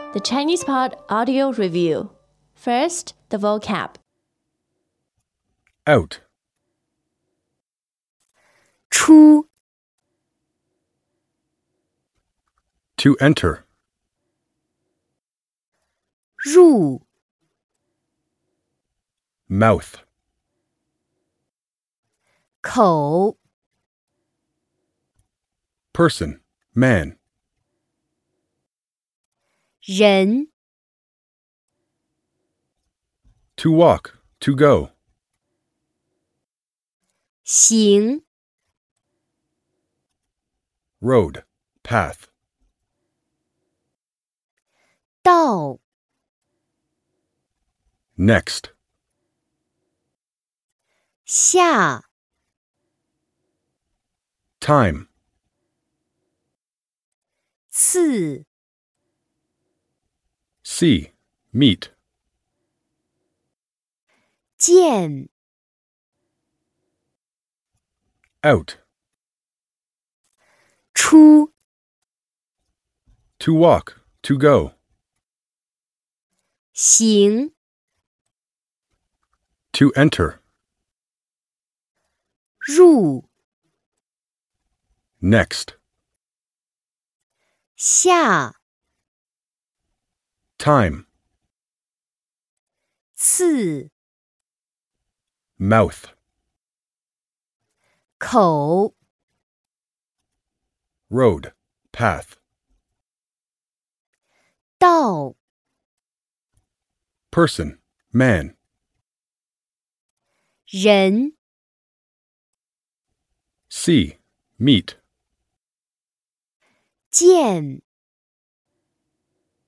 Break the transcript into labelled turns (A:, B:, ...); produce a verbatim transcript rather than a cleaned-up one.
A: The Chinese Pod Audio Review. First, the vocab.
B: Out.
C: 出
B: To enter.
C: 入
B: Mouth.
C: 口
B: Person. Man.
C: 人
B: To walk. To go.
C: 行
B: Road. Path.
C: 道
B: Next.
C: 下
B: Time.
C: 次
B: See. Meet.
C: 见
B: Out.
C: 出
B: To walk. To go.
C: 行
B: To enter.
C: 入
B: Next.
C: 下
B: Time.
C: 次
B: Mouth.
C: 口
B: Road. Path.
C: 道
B: Person. Man.
C: 人
B: See. Meet.
C: 见